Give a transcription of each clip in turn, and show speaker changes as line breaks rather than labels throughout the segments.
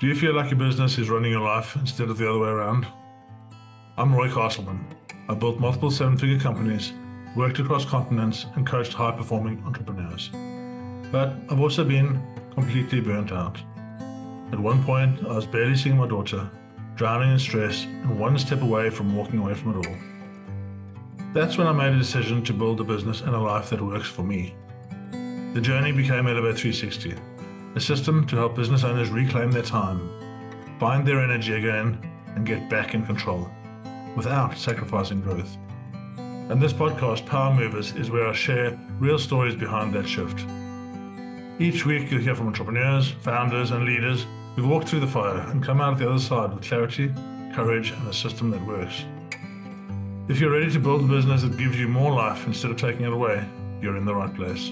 Do you feel like your business is running your life instead of the other way around? I'm Roy Castleman. I built multiple seven-figure companies, worked across continents, and coached high-performing entrepreneurs. But I've also been completely burnt out. At one point, I was barely seeing my daughter, drowning in stress, and one step away from walking away from it all. That's when I made a decision to build a business and a life that works for me. The journey became Elevate 360, a system to help business owners reclaim their time, find their energy again, and get back in control without sacrificing growth. And this podcast, Power Movers, is where I share real stories behind that shift. Each week, you'll hear from entrepreneurs, founders, and leaders who've walked through the fire and come out the other side with clarity, courage, and a system that works. If you're ready to build a business that gives you more life instead of taking it away, you're in the right place.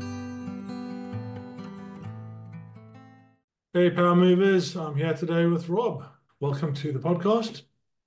Hey, Power Movers. I'm here today with Rob. Welcome to the podcast.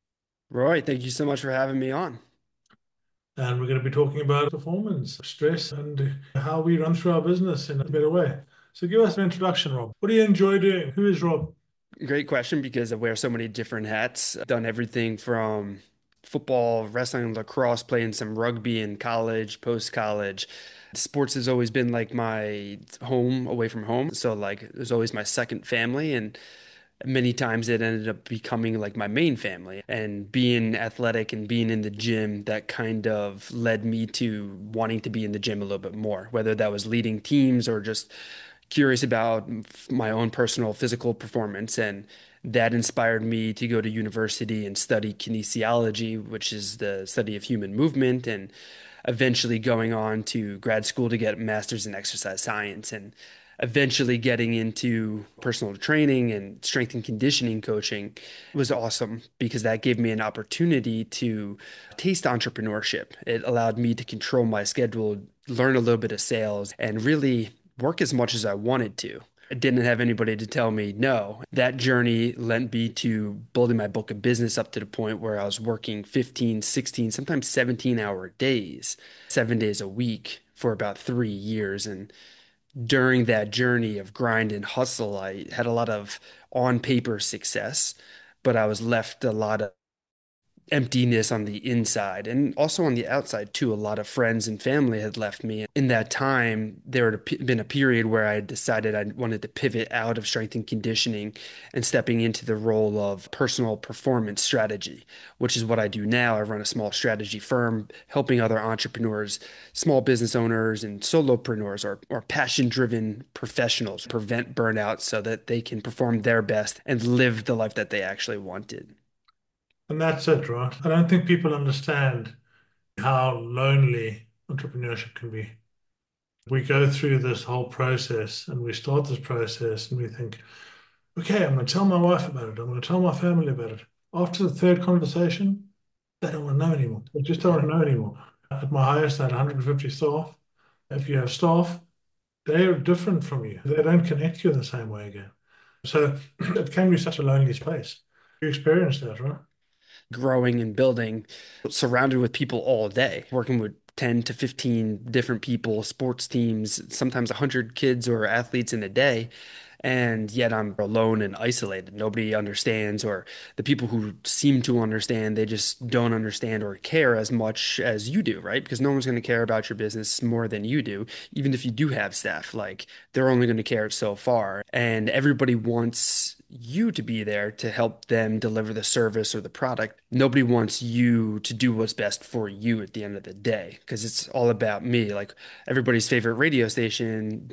Roy, thank you so much for having me on.
And we're going to be talking about performance, stress, and how we run through our business in a better way. So give us an introduction, Rob. What do you enjoy doing? Who is Rob?
Great question because I wear so many different hats. I've done everything from football, wrestling, lacrosse, playing some rugby in college, post-college. Sports has always been like my home away from home. So like it was always my second family, and many times it ended up becoming like my main family. And being athletic and being in the gym, that kind of led me to wanting to be in the gym a little bit more, whether that was leading teams or just curious about my own personal physical performance. And that inspired me to go to university and study kinesiology, which is the study of human movement, and eventually going on to grad school to get a master's in exercise science, and eventually getting into personal training and strength and conditioning coaching was awesome because that gave me an opportunity to taste entrepreneurship. It allowed me to control my schedule, learn a little bit of sales, and really work as much as I wanted to. I didn't have anybody to tell me no. That journey lent me to building my book of business up to the point where I was working 15, 16, sometimes 17-hour days, 7 days a week for about 3 years. And during that journey of grind and hustle, I had a lot of on paper success, but I was left a lot of emptiness on the inside and also on the outside too. A lot of friends and family had left me. In that time, there had been a period where I decided I wanted to pivot out of strength and conditioning and stepping into the role of personal performance strategy, which is what I do now. I run a small strategy firm helping other entrepreneurs, small business owners, and solopreneurs or passion-driven professionals prevent burnout so that they can perform their best and live the life that they actually wanted.
And that's it, right? I don't think people understand how lonely entrepreneurship can be. We go through this whole process and we start this process and we think, okay, I'm going to tell my wife about it. I'm going to tell my family about it. After the third conversation, they don't want to know anymore. They just don't want to know anymore. At my highest, I had 150 staff. If you have staff, they are different from you. They don't connect you in the same way again. So it can be such a lonely space. You experienced that, right?
Growing and building, surrounded with people all day, working with 10 to 15 different people, sports teams, sometimes 100 kids or athletes in a day. And yet I'm alone and isolated. Nobody understands, or the people who seem to understand, they just don't understand or care as much as you do, right? Because no one's going to care about your business more than you do. Even if you do have staff, like they're only going to care so far. And everybody wants you to be there to help them deliver the service or the product. Nobody wants you to do what's best for you at the end of the day, because it's all about me. Like everybody's favorite radio station,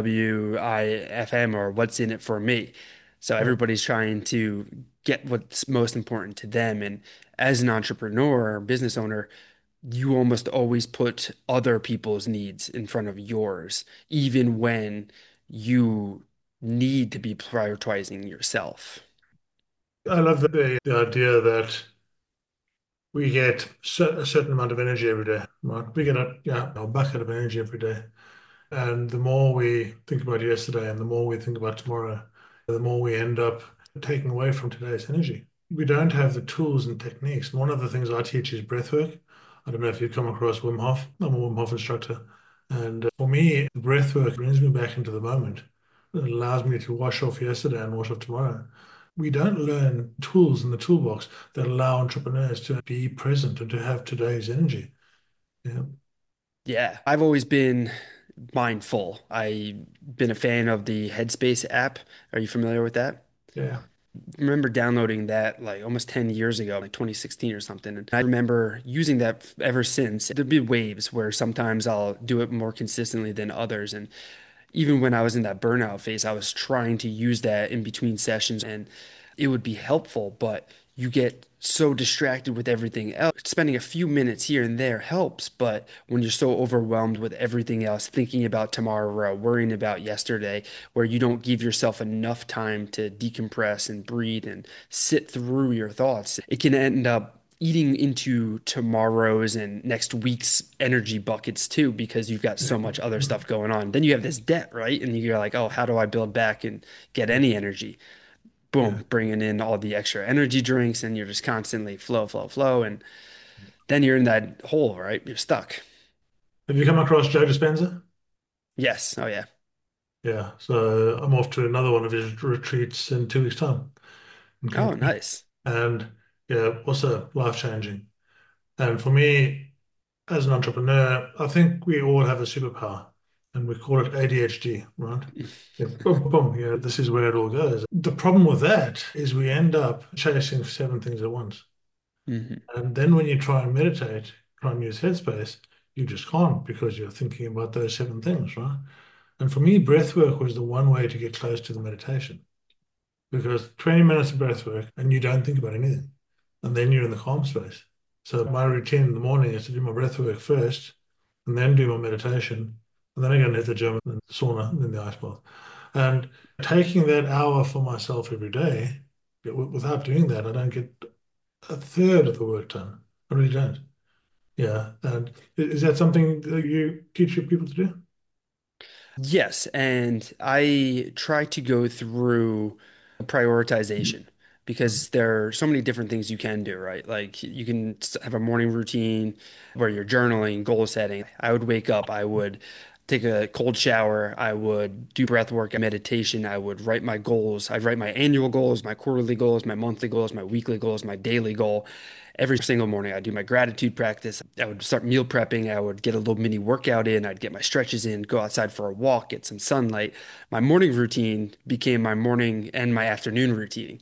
WWIFM, or what's in it for me. So
Yeah.
everybody's trying to get what's most important to them. And as an entrepreneur or business owner, you almost always put other people's needs in front of yours, even when you need to be prioritizing yourself.
I love the idea that we get a certain amount of energy every day, right? We get a bucket of energy every day. And the more we think about yesterday and the more we think about tomorrow, the more we end up taking away from today's energy. We don't have the tools and techniques. And one of the things I teach is breath work. I don't know if you've come across Wim Hof. I'm a Wim Hof instructor. And for me, breath work brings me back into the moment. It allows me to wash off yesterday and wash off tomorrow. We don't learn tools in the toolbox that allow entrepreneurs to be present and to have today's energy. Yeah.
Yeah, I've always been mindful. I've been a fan of the Headspace app. Are you familiar with that?
Yeah.
Remember downloading that like almost 10 years ago, like 2016 or something. And I remember using that ever since. There'd be waves where sometimes I'll do it more consistently than others. And even when I was in that burnout phase, I was trying to use that in between sessions and it would be helpful, but you get so distracted with everything else. Spending a few minutes here and there helps, but when you're so overwhelmed with everything else, thinking about tomorrow, worrying about yesterday, where you don't give yourself enough time to decompress and breathe and sit through your thoughts, it can end up eating into tomorrow's and next week's energy buckets too, because you've got so much other stuff going on. Then you have this debt, right? And you're like, oh, how do I build back and get any energy?
Yeah.
Boom, bringing in all the extra energy drinks, and you're just constantly flow, flow, flow. And then you're in that hole, right? You're stuck.
Have you come across Joe Dispenza?
Yes. Oh, yeah.
Yeah. So I'm off to another one of his retreats in 2 weeks' time in
Oh,
Cancun.
nice.
And yeah, also life changing. And for me, as an entrepreneur, I think we all have a superpower and we call it ADHD, right? Yeah, boom, boom, yeah, this is where it all goes. The problem with that is we end up chasing 7 things at once.
Hmm.
And then when you try and meditate, try and use Headspace, you just can't because you're thinking about those 7 things, right? And for me, breath work was the one way to get close to the meditation because 20 minutes of breath work and you don't think about anything. And then you're in the calm space. So my routine in the morning is to do my breath work first and then do my meditation. And then I go and hit the gym and the sauna and then the ice bath. And taking that hour for myself every day, without doing that, I don't get a third of the work done. I really don't. Yeah. And is that something that you teach your people to do?
Yes, and I try to go through prioritization because there are so many different things you can do, right? Like you can have a morning routine where you're journaling, goal setting. I would wake up, I would take a cold shower, I would do breath work, meditation, I would write my goals. I'd write my annual goals, my quarterly goals, my monthly goals, my weekly goals, my daily goal. Every single morning, I'd do my gratitude practice. I would start meal prepping. I would get a little mini workout in. I'd get my stretches in, go outside for a walk, get some sunlight. My morning routine became my morning and my afternoon routine.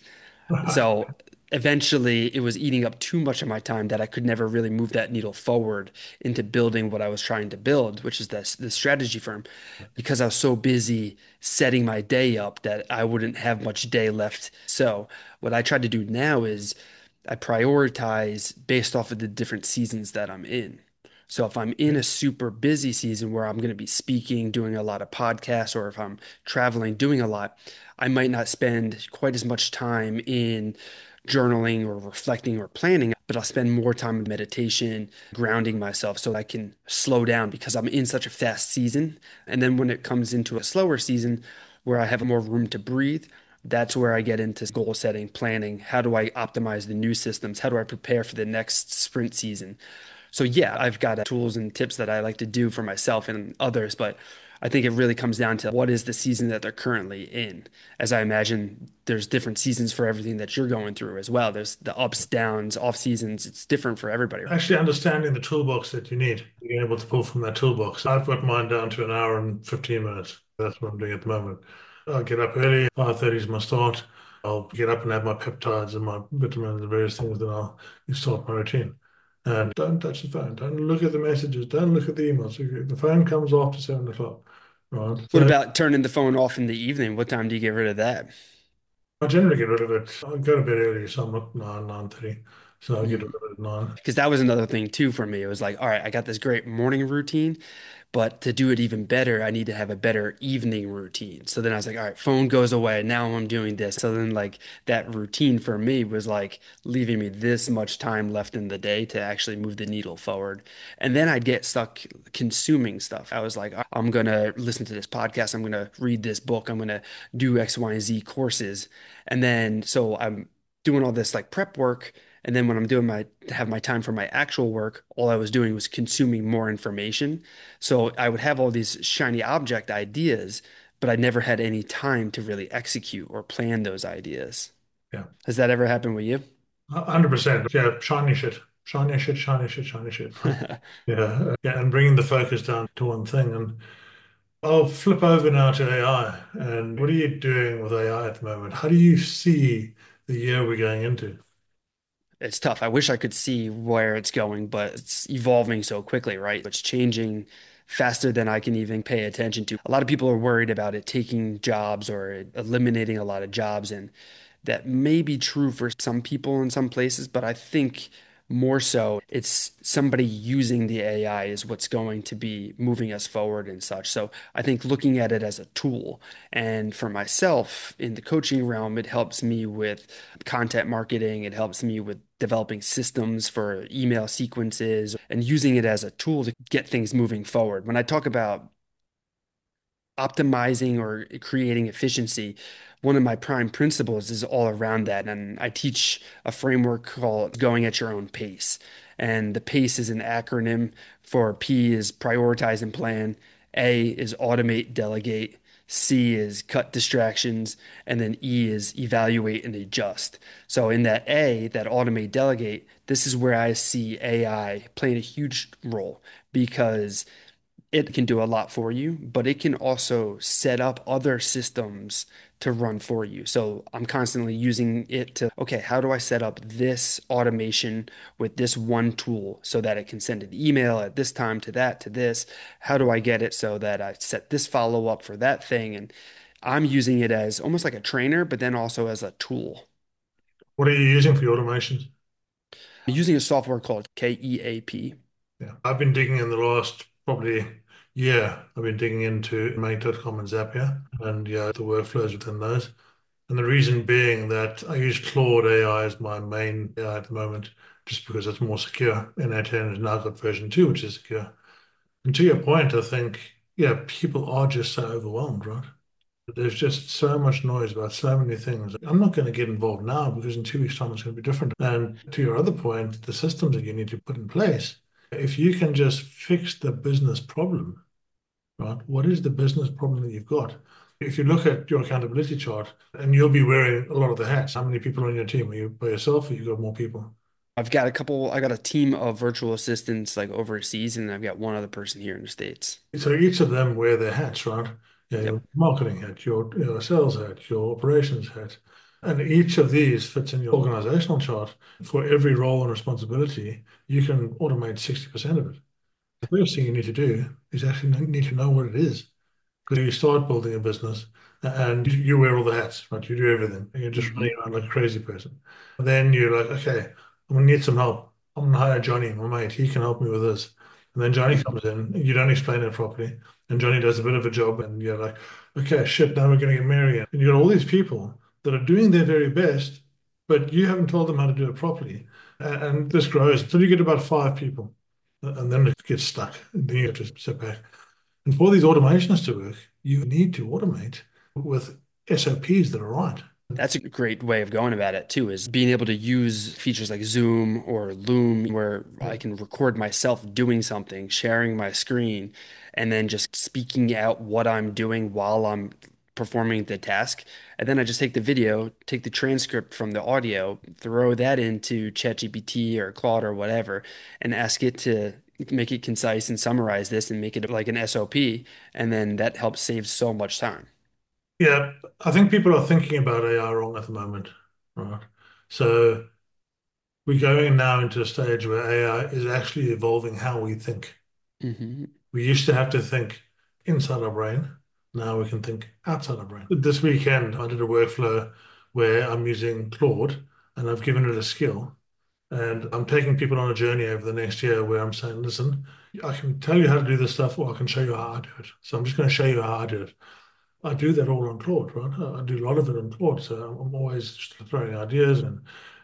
So eventually, it was eating up too much of my time that I could never really move that needle forward into building what I was trying to build, which is the strategy firm, because I was so busy setting my day up that I wouldn't have much day left. So what I try to do now is I prioritize based off of the different seasons that I'm in. So if I'm in a super busy season where I'm going to be speaking, doing a lot of podcasts, or if I'm traveling, doing a lot, I might not spend quite as much time in journaling or reflecting or planning, but I'll spend more time in meditation, grounding myself so I can slow down because I'm in such a fast season. And then when it comes into a slower season where I have more room to breathe, that's where I get into goal setting, planning. How do I optimize the new systems? How do I prepare for the next sprint season? So yeah, I've got tools and tips that I like to do for myself and others, but I think it really comes down to what is the season that they're currently in. As I imagine, there's different seasons for everything that you're going through as well. There's the ups, downs, off seasons. It's different for everybody.
Actually, understanding the toolbox that you need, being able to pull from that toolbox. I've got mine down to an hour and 15 minutes. That's what I'm doing at the moment. I'll get up early, 5:30 is my start. I'll get up and have my peptides and my vitamins and various things, then I'll start my routine. And don't touch the phone. Don't look at the messages. Don't look at the emails. The phone comes after 7 o'clock, right?
What
So
about turning the phone off in the evening? What time do you get rid of that?
I generally get rid of it. I go to bed early, so I'm up 9:30. So I get rid of it at 9.
Because that was another thing too for me. It was like, all right, I got this great morning routine, but to do it even better, I need to have a better evening routine. So then I was like, all right, phone goes away. Now I'm doing this. So then like that routine for me was like leaving me this much time left in the day to actually move the needle forward. And then I'd get stuck consuming stuff. I was like, I'm gonna listen to this podcast. I'm gonna read this book. I'm gonna do X, Y, and Z courses. And then so I'm doing all this like prep work. And then when I'm doing my have my time for my actual work, all I was doing was consuming more information. So I would have all these shiny object ideas, but I never had any time to really execute or plan those ideas.
Yeah,
Has that ever happened with you?
100%. Yeah, shiny shit, shiny shit, shiny shit, shiny shit. Yeah, yeah, and bringing the focus down to one thing. And I'll flip over now to AI. And what are you doing with AI at the moment? How do you see the year we're going into?
It's tough. I wish I could see where it's going, but it's evolving so quickly, right? It's changing faster than I can even pay attention to. A lot of people are worried about it taking jobs or eliminating a lot of jobs, and that may be true for some people in some places, but I think more so it's somebody using the AI is what's going to be moving us forward and such. So I think looking at it as a tool. And for myself in the coaching realm, it helps me with content marketing. It helps me with developing systems for email sequences and using it as a tool to get things moving forward. When I talk about optimizing or creating efficiency, one of my prime principles is all around that. And I teach a framework called going at your own pace. And the PACE is an acronym for P is prioritize and plan, A is automate, delegate, C is cut distractions, and then E is evaluate and adjust. So in that A, that automate, delegate, this is where I see AI playing a huge role because it can do a lot for you, but it can also set up other systems to run for you. So I'm constantly using it to, okay, how do I set up this automation with this one tool so that it can send an email at this time to that, to this? How do I get it so that I set this follow up for that thing? And I'm using it as almost like a trainer, but then also as a tool.
What are you using for your automations?
I'm using a software called KEAP.
Yeah, I've been digging in the last probably year. I've been digging into Make.com and Zapier and yeah, the workflows within those. And the reason being that I use Claude AI as my main AI at the moment, just because it's more secure. N8N has now got version 2, which is secure. And to your point, I think, yeah, people are just so overwhelmed, right? There's just so much noise about so many things. I'm not going to get involved now because in 2 weeks' time it's going to be different. And to your other point, the systems that you need to put in place, if you can just fix the business problem, right? What is the business problem that you've got? If you look at your accountability chart, and you'll be wearing a lot of the hats, how many people on your team? Are you by yourself or you got more people?
I got a team of virtual assistants like overseas, and I've got one other person here in the States.
So each of them wear their hats, right? Yeah,
Yep.
your marketing hat, your sales hat, your operations hat. And each of these fits in your organizational chart. For every role and responsibility, you can automate 60% of it. The first thing you need to do is actually need to know what it is. Because you start building a business and you wear all the hats, right? You do everything and you're just running
Hmm.
around like a crazy person. And then you're like, okay, I'm gonna need some help. I'm gonna hire Johnny, my mate. He can help me with this. And then Johnny
Hmm.
comes in, you don't explain it properly. And Johnny does a bit of a job, and you're like, okay, shit, now we're gonna get Mary in. And you got all these people that are doing their very best, but you haven't told them how to do it properly. And this grows until you get about 5 people. And then it gets stuck. And then you have to sit back. And for these automations to work, you need to automate with SOPs that are right.
That's a great way of going about it too, is being able to use features like Zoom or Loom where I can record myself doing something, sharing my screen, and then just speaking out what I'm doing while I'm performing the task. And then I just take the video, take the transcript from the audio, throw that into ChatGPT or Claude or whatever, and ask it to make it concise and summarize this and make it like an SOP. And then that helps save so much time.
Yeah, I think people are thinking about AI wrong at the moment, right? So we're going now into a stage where AI is actually evolving how we think.
Hmm.
We used to have to think inside our brain. Now we can think outside our brain. This weekend, I did a workflow where I'm using Claude and I've given it a skill. And I'm taking people on a journey over the next year where I'm saying, listen, I can tell you how to do this stuff, or I can show you how I do it. So I'm just going to show you how I do it. I do that all on Claude, right? I do a lot of it on Claude. So I'm always just throwing ideas and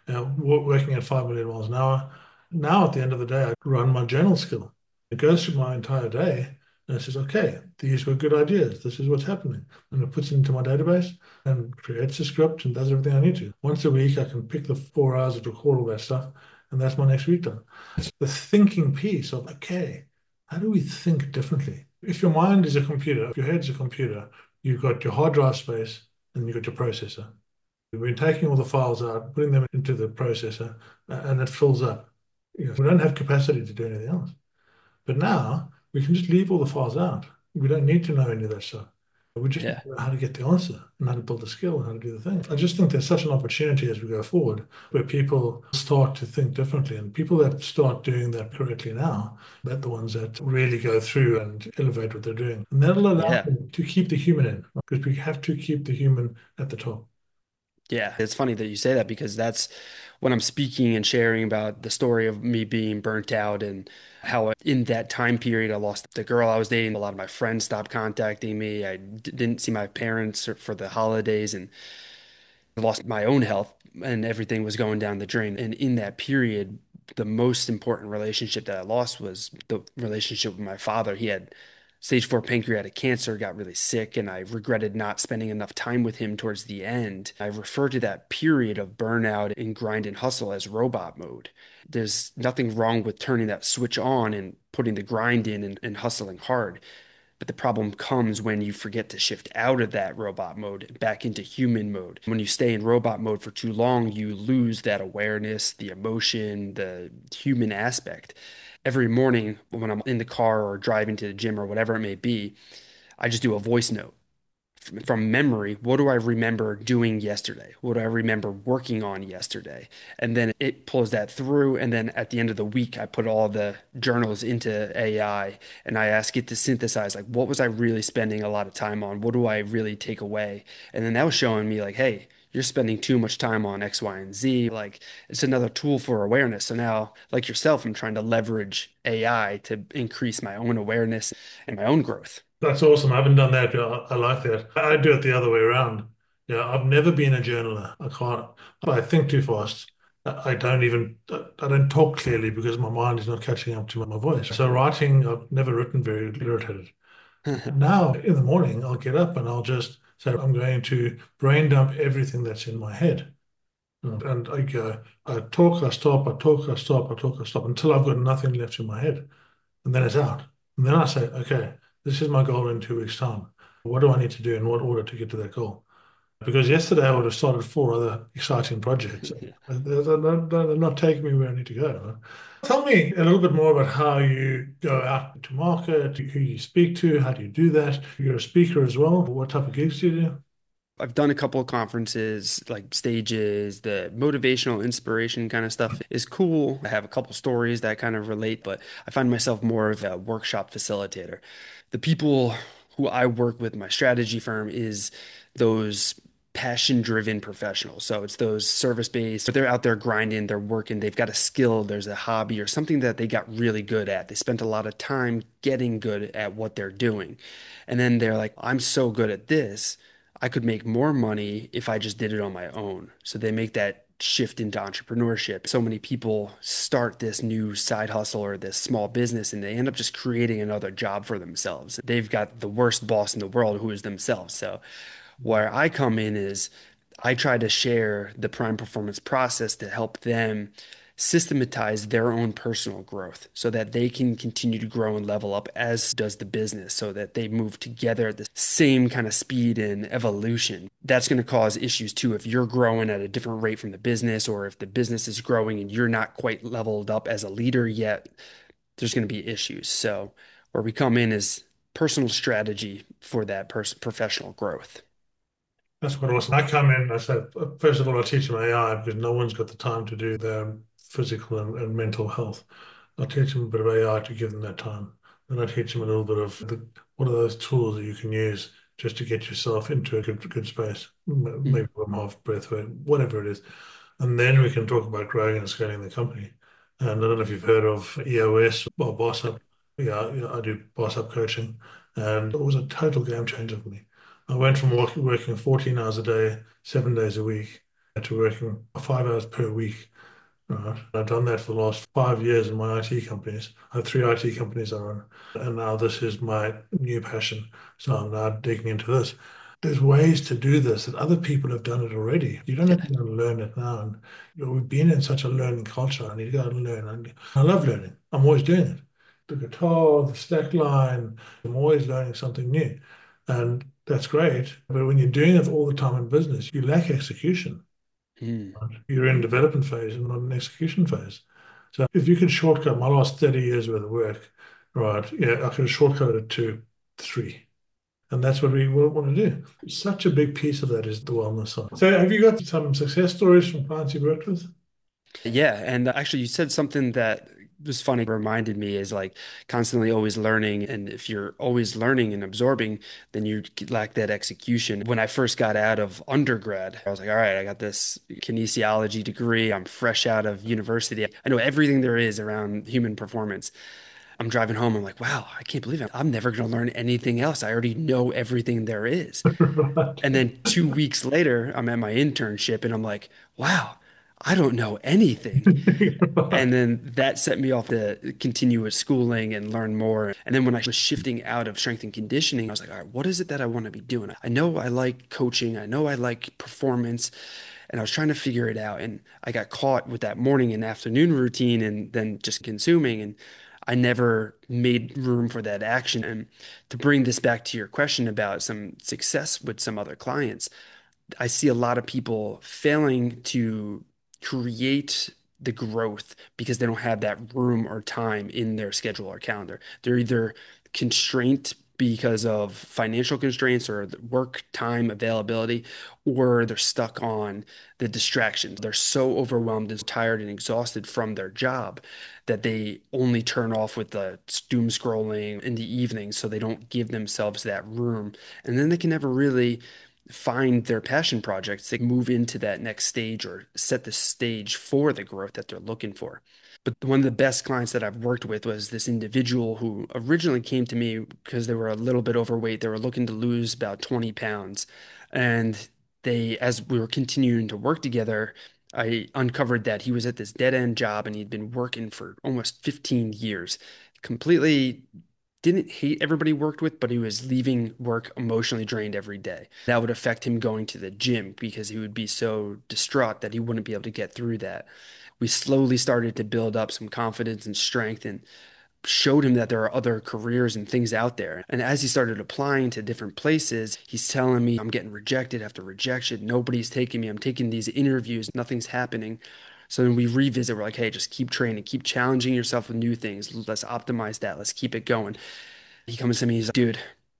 working at 5 million miles an hour. Now, at the end of the day, I run my journal skill. It goes through my entire day and it says, okay, these were good ideas. This is what's happening. And it puts it into my database and creates a script and does everything I need to. Once a week, I can pick the 4 hours to record all that stuff. And that's my next week done. It's the thinking piece of, okay, how do we think differently? If your mind is a computer, if your head's a computer, You've got your hard drive space and you've got your processor. We've been taking all the files out, putting them into the processor, and it fills up. We don't have capacity to do anything else. But now we can just leave all the files out. We don't need to know any of that stuff. We just need
Yeah.
to know how to get the answer and how to build the skill and how to do the thing. I just think there's such an opportunity as we go forward where people start to think differently. And people that start doing that correctly now, they're the ones that really go through and elevate what they're doing. And that'll allow
Yeah.
them to keep the human in, because we have to keep the human at the top.
Yeah, it's funny that you say that because that's when I'm speaking and sharing about the story of me being burnt out and how in that time period I lost the girl I was dating. A lot of my friends stopped contacting me. I didn't see my parents for the holidays and I lost my own health and everything was going down the drain. And in that period, the most important relationship that I lost was the relationship with my father. He had stage 4 pancreatic cancer, got really sick, and I regretted not spending enough time with him towards the end. I refer to that period of burnout and grind and hustle as robot mode. There's nothing wrong with turning that switch on and putting the grind in and hustling hard. But the problem comes when you forget to shift out of that robot mode back into human mode. When you stay in robot mode for too long, you lose that awareness, the emotion, the human aspect. Every morning when I'm in the car or driving to the gym or whatever it may be, I just do a voice note from memory. What do I remember doing yesterday? What do I remember working on yesterday? And then it pulls that through. And then at the end of the week, I put all the journals into AI and I ask it to synthesize like, what was I really spending a lot of time on? What do I really take away? And then that was showing me like, hey, you're spending too much time on X, Y, and Z. Like it's another tool for awareness. So now, like yourself, I'm trying to leverage AI to increase my own awareness and my own growth.
That's awesome. I haven't done that. I like that. I do it the other way around. Yeah, I've never been a journaler. I can't. I think too fast. I don't even. I don't talk clearly because my mind is not catching up to my voice. So writing, I've never written very irritated. Now in the morning, I'll get up and I'll just say I'm going to brain dump everything that's in my head. And I go, I talk, I stop, I talk, I stop, I talk, I stop until I've got nothing left in my head. And then it's out. And then I say, okay, this is my goal in 2 weeks' time. What do I need to do in what order to get to that goal? Because yesterday I would have started four other exciting projects. They're not taking me where I need to go. Tell me a little bit more about how you go out to market, who you speak to, how do you do that? You're a speaker as well. What type of gigs do you do?
I've done a couple of conferences, like stages, the motivational inspiration kind of stuff is cool. I have a couple stories that kind of relate, but I find myself more of a workshop facilitator. The people who I work with, my strategy firm, is those passion-driven professionals. So it's those service-based, but they're out there grinding, they're working, they've got a skill, there's a hobby or something that they got really good at. They spent a lot of time getting good at what they're doing. And then they're like, I'm so good at this. I could make more money if I just did it on my own. So they make that shift into entrepreneurship. So many people start this new side hustle or this small business and they end up just creating another job for themselves. They've got the worst boss in the world who is themselves. So where I come in is I try to share the prime performance process to help them systematize their own personal growth so that they can continue to grow and level up as does the business so that they move together at the same kind of speed and evolution. That's going to cause issues too if you're growing at a different rate from the business or if the business is growing and you're not quite leveled up as a leader yet, there's going to be issues. So where we come in is personal strategy for that professional growth.
That's quite awesome. I come in, I say, first of all, I teach them AI because no one's got the time to do their physical and mental health. I teach them a bit of AI to give them that time. Then I teach them a little bit of what are those tools that you can use just to get yourself into a good space. Maybe Wim Hof, breath work, whatever it is. And then we can talk about growing and scaling the company. And I don't know if you've heard of EOS or Boss Up. Yeah, I do Boss Up coaching. And it was a total game changer for me. I went from working 14 hours a day, 7 days a week, to working 5 hours per week. Right. I've done that for the last 5 years in my IT companies. I have three IT companies I run, and now this is my new passion. So I'm now digging into this. There's ways to do this that other people have done it already. You don't have
Yeah.
to go and learn it now. And we've been in such a learning culture. I need to go and learn. And I love learning. I'm always doing it. The guitar, the stack line. I'm always learning something new. And that's great. But when you're doing it all the time in business, you lack execution.
Hmm.
Right? You're in development phase and not an execution phase. So if you could shortcut my last 30 years worth of work, right, yeah, I could have shortcut it to 3. And that's what we want to do. Such a big piece of that is the wellness side. So have you got some success stories from clients you've worked with?
Yeah, and actually, you said something that was funny, reminded me is like constantly always learning. And if you're always learning and absorbing, then you lack that execution. When I first got out of undergrad, I was like, all right, I got this kinesiology degree. I'm fresh out of university. I know everything there is around human performance. I'm driving home. I'm like, wow, I can't believe it. I'm never going to learn anything else. I already know everything there is. And then 2 weeks later, I'm at my internship and I'm like, wow, I don't know anything.
Right.
And then that set me off to continue with schooling and learn more. And then when I was shifting out of strength and conditioning, I was like, all right, what is it that I want to be doing? I know I like coaching, I know I like performance, and I was trying to figure it out. And I got caught with that morning and afternoon routine and then just consuming. And I never made room for that action. And to bring this back to your question about some success with some other clients, I see a lot of people failing to create the growth because they don't have that room or time in their schedule or calendar. They're either constrained because of financial constraints or the work time availability, or they're stuck on the distractions. They're so overwhelmed and tired and exhausted from their job that they only turn off with the doom scrolling in the evening so they don't give themselves that room. And then they can never really find their passion projects to move into that next stage or set the stage for the growth that they're looking for. But one of the best clients that I've worked with was this individual who originally came to me because they were a little bit overweight. They were looking to lose about 20 pounds. And as we were continuing to work together, I uncovered that he was at this dead end job and he'd been working for almost 15 years, completely didn't hate everybody he worked with, but he was leaving work emotionally drained every day. That would affect him going to the gym because he would be so distraught that he wouldn't be able to get through that. We slowly started to build up some confidence and strength and showed him that there are other careers and things out there. And as he started applying to different places, he's telling me, I'm getting rejected after rejection. Nobody's taking me. I'm taking these interviews. Nothing's happening. So then we revisit. We're like, hey, just keep training, keep challenging yourself with new things. Let's optimize that. Let's keep it going. He comes to me, he's like, dude,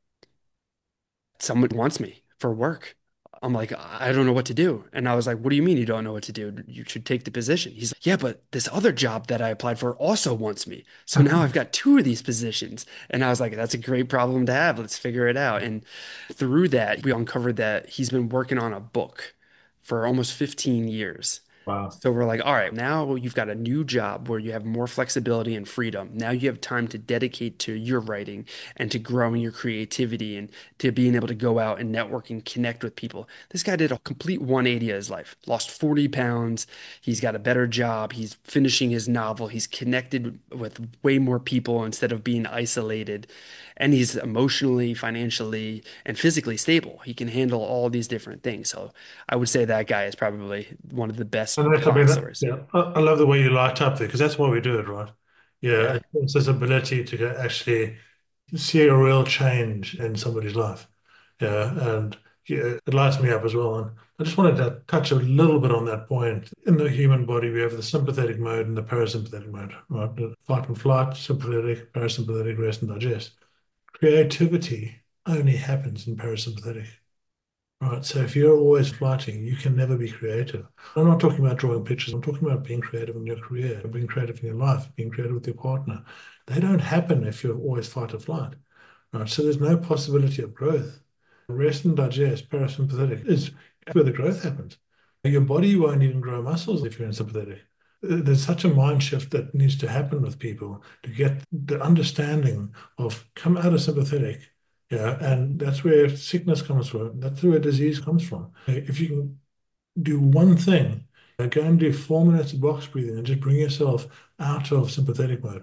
someone wants me for work. I'm like, I don't know what to do. And I was like, what do you mean you don't know what to do? You should take the position. He's like, yeah, but this other job that I applied for also wants me. So now I've got two of these positions. And I was like, that's a great problem to have. Let's figure it out. And through that, we uncovered that he's been working on a book for almost 15 years.
Wow.
So we're like, all right, now you've got a new job where you have more flexibility and freedom. Now you have time to dedicate to your writing and to growing your creativity and to being able to go out and network and connect with people. This guy did a complete 180 of his life, lost 40 pounds. He's got a better job. He's finishing his novel. He's connected with way more people instead of being isolated. And he's emotionally, financially, and physically stable. He can handle all these different things. So I would say that guy is probably one of the best
And that's, I mean,
client stories.
yeah, I love the way you light up there because that's why we do it, right? Yeah,
Yeah.
it's this ability to actually see a real change in somebody's life. Yeah, and yeah, it lights me up as well. And I just wanted to touch a little bit on that point. In the human body, we have the sympathetic mode and the parasympathetic mode, right? The fight and flight, sympathetic, parasympathetic, rest and digest. Creativity only happens in parasympathetic. Right. So if you're always flighting, you can never be creative. I'm not talking about drawing pictures. I'm talking about being creative in your career, being creative in your life, being creative with your partner. They don't happen if you're always fight or flight. Right. So there's no possibility of growth. Rest and digest, parasympathetic, is where the growth happens. Your body won't even grow muscles if you're in sympathetic. There's such a mind shift that needs to happen with people to get the understanding of come out of sympathetic. Yeah, and that's where sickness comes from. That's where disease comes from. If you can do one thing, go and do 4 minutes of box breathing and just bring yourself out of sympathetic mode.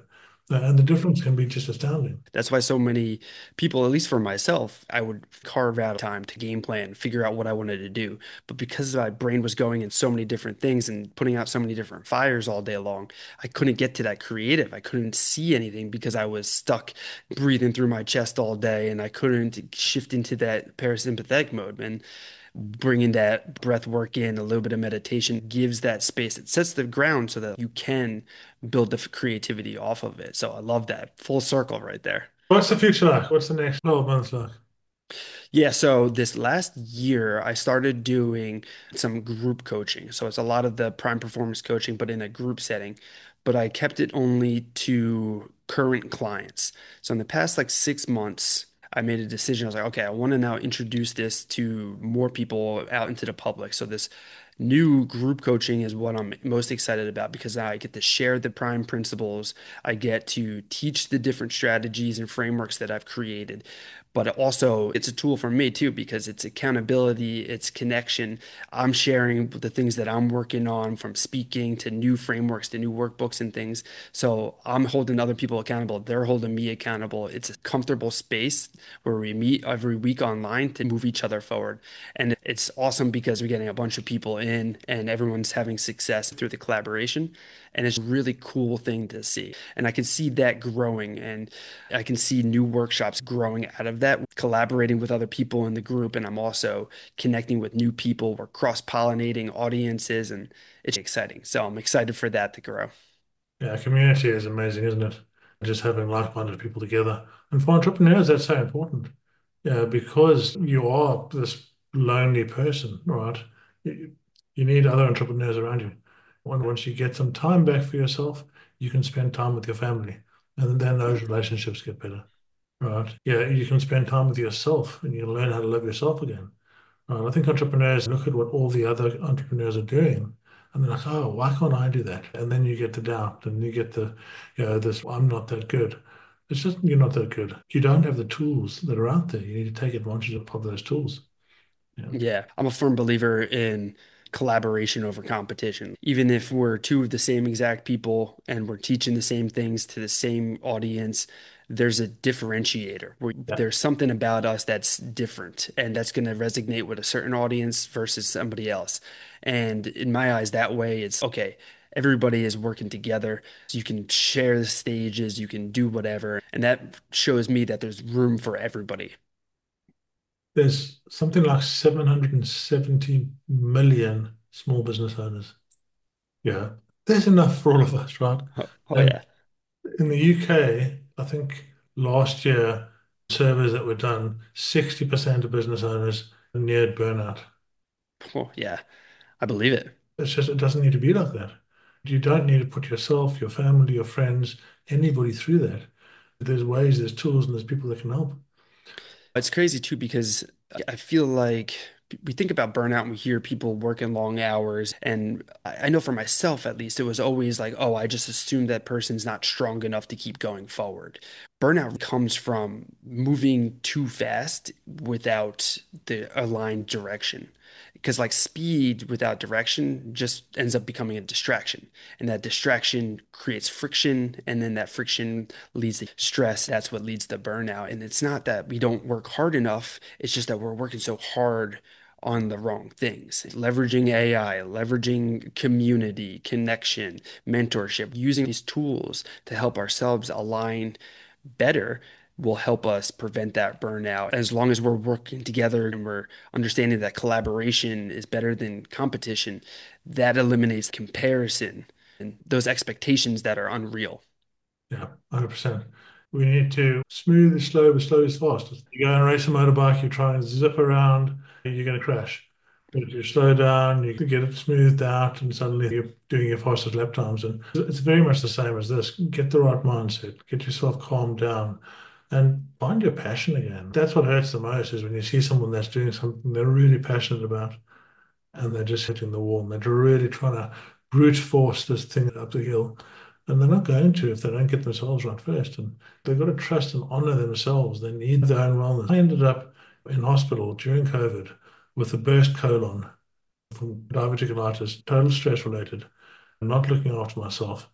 And the difference can be just astounding.
That's why so many people, at least for myself, I would carve out time to game plan, figure out what I wanted to do. But because my brain was going in so many different things and putting out so many different fires all day long, I couldn't get to that creative. I couldn't see anything because I was stuck breathing through my chest all day and I couldn't shift into that parasympathetic mode. And bringing that breath work in, a little bit of meditation gives that space. It sets the ground so that you can build the creativity off of it. So I love that full circle right there.
What's the future like? What's the next 12 months like?
Yeah, so this last year I started doing some group coaching. So it's a lot of the prime performance coaching, but in a group setting. But I kept it only to current clients. So in the past like 6 months, I made a decision. I was like, okay, I want to now introduce this to more people out into the public. So this new group coaching is what I'm most excited about because I get to share the prime principles. I get to teach the different strategies and frameworks that I've created. But also, it's a tool for me too because it's accountability, it's connection. I'm sharing the things that I'm working on from speaking to new frameworks to new workbooks and things. So I'm holding other people accountable. They're holding me accountable. It's a comfortable space where we meet every week online to move each other forward. And it's awesome because we're getting a bunch of people in and everyone's having success through the collaboration. And it's a really cool thing to see. And I can see that growing and I can see new workshops growing out of that, collaborating with other people in the group. And I'm also connecting with new people. We're cross-pollinating audiences and it's exciting. So I'm excited for that to grow.
Yeah, community is amazing, isn't it? Just having like-minded people together. And for entrepreneurs, that's so important. Yeah, because you are this lonely person, right? You, you need other entrepreneurs around you. Once you get some time back for yourself, you can spend time with your family, and then those relationships get better, right? Yeah, you can spend time with yourself, and you learn how to love yourself again. I think entrepreneurs look at what all the other entrepreneurs are doing, and they're like, "Oh, why can't I do that?" And then you get the doubt, and you get the, this, "I'm not that good." It's just you're not that good. You don't have the tools that are out there. You need to take advantage of those tools. Yeah.
Yeah, I'm a firm believer in collaboration over competition. Even if we're two of the same exact people and we're teaching the same things to the same audience, there's a differentiator.
Yeah.
There's something about us that's different and that's going to resonate with a certain audience versus somebody else. And in my eyes, that way it's okay. Everybody is working together. So you can share the stages, you can do whatever. And that shows me that there's room for everybody.
There's something like 770 million small business owners. Yeah. There's enough for all of us, right?
Oh,
And
yeah.
in the UK, I think last year, surveys that were done, 60% of business owners neared burnout.
Oh, yeah. I believe it.
It's just, it doesn't need to be like that. You don't need to put yourself, your family, your friends, anybody through that. There's ways, there's tools, and there's people that can help.
It's crazy too because I feel like we think about burnout and we hear people working long hours. And I know for myself, at least, it was always like, oh, I just assume that person's not strong enough to keep going forward. Burnout comes from moving too fast without the aligned direction. Because like speed without direction just ends up becoming a distraction. And that distraction creates friction, and then that friction leads to stress. That's what leads to burnout. And it's not that we don't work hard enough, it's just that we're working so hard on the wrong things. Leveraging AI, leveraging community, connection, mentorship, using these tools to help ourselves align better will help us prevent that burnout. As long as we're working together and we're understanding that collaboration is better than competition, that eliminates comparison and those expectations that are unreal.
Yeah, 100%. We need to smooth is slow, but slow is fast. You go and race a motorbike, you try and zip around, you're going to crash. But if you slow down, you can get it smoothed out, and suddenly you're doing your fastest lap times. And it's very much the same as this. Get the right mindset, get yourself calmed down, and find your passion again. That's what hurts the most is when you see someone that's doing something they're really passionate about and they're just hitting the wall and they're really trying to brute force this thing up the hill. And they're not going to if they don't get themselves right first. And they've got to trust and honor themselves. They need their own wellness. I ended up in hospital during COVID with a burst colon from diverticulitis, total stress related, not looking after myself.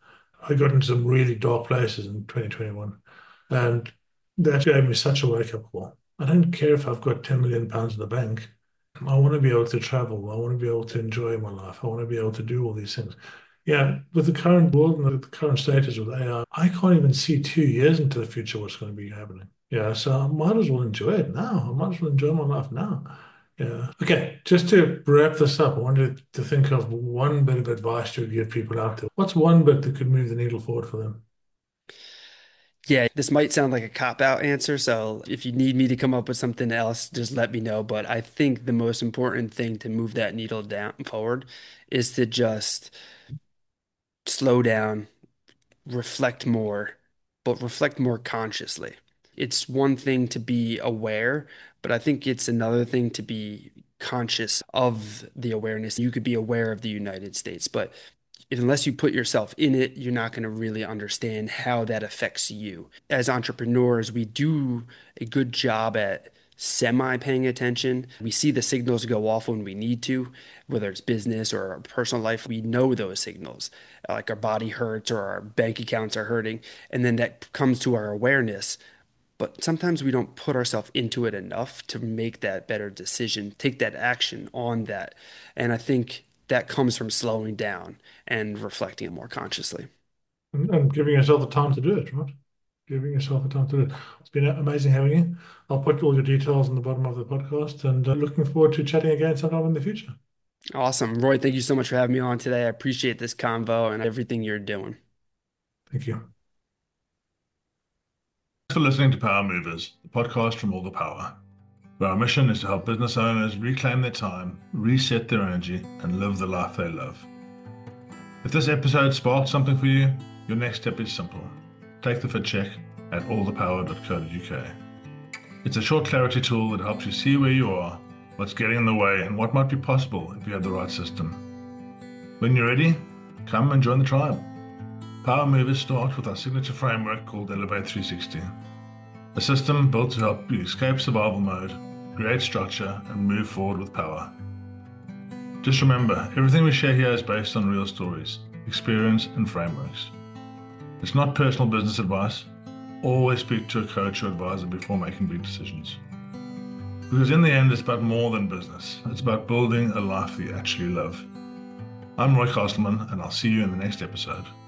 I got into some really dark places in 2021, and that gave me such a wake-up call. I don't care if I've got 10 million pounds in the bank. I want to be able to travel. I want to be able to enjoy my life. I want to be able to do all these things. Yeah, with the current world and the current status with AI, I can't even see 2 years into the future what's going to be happening. Yeah, so I might as well enjoy it now. I might as well enjoy my life now. Yeah. Okay, just to wrap this up, I wanted to think of one bit of advice to give people out there. What's one bit that could move the needle forward for them?
Yeah, this might sound like a cop-out answer, so if you need me to come up with something else, just let me know. But I think the most important thing to move that needle down forward is to just slow down, reflect more, but reflect more consciously. It's one thing to be aware, but I think it's another thing to be conscious of the awareness. You could be aware of the United States, but unless you put yourself in it, you're not going to really understand how that affects you. As entrepreneurs, we do a good job at semi paying attention. We see the signals go off when we need to, whether it's business or our personal life. We know those signals, like our body hurts or our bank accounts are hurting. And then that comes to our awareness. But sometimes we don't put ourselves into it enough to make that better decision, take that action on that. And I think that comes from slowing down and reflecting more consciously.
And giving yourself the time to do it, right? Giving yourself the time to do it. It's been amazing having you. I'll put all your details in the bottom of the podcast and looking forward to chatting again sometime in the future.
Awesome. Roy, thank you so much for having me on today. I appreciate this convo and everything you're doing.
Thank you. Thanks for listening to Power Movers, the podcast from All the Power, where our mission is to help business owners reclaim their time, reset their energy, and live the life they love. If this episode sparked something for you, your next step is simple. Take the fit check at allthepower.co.uk. It's a short clarity tool that helps you see where you are, what's getting in the way, and what might be possible if you have the right system. When you're ready, come and join the tribe. Power Movers start with our signature framework called Elevate 360, a system built to help you escape survival mode, create structure, and move forward with power. Just remember, everything we share here is based on real stories, experience, and frameworks. It's not personal business advice. Always speak to a coach or advisor before making big decisions. Because in the end, it's about more than business. It's about building a life that you actually love. I'm Roy Castleman, and I'll see you in the next episode.